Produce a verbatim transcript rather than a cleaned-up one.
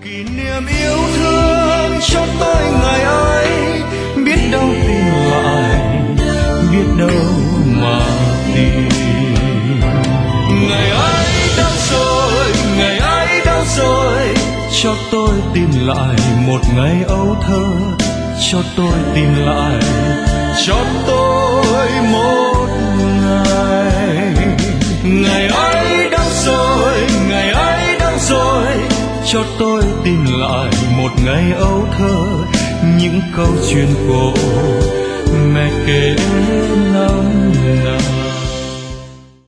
kỷ niệm yêu thương cho tôi ngày ấy, biết đâu tìm lại, biết đâu mà tìm. Ngày ấy đâu rồi, ngày ấy đâu rồi, cho tôi tìm lại một ngày ấu thơ, cho tôi tìm lại, cho tôi một ngày. Ngày ấy đâu rồi, ngày ấy đâu rồi, cho tôi tìm lại một ngày ấu thơ, những câu chuyện cổ mẹ kể năm nào.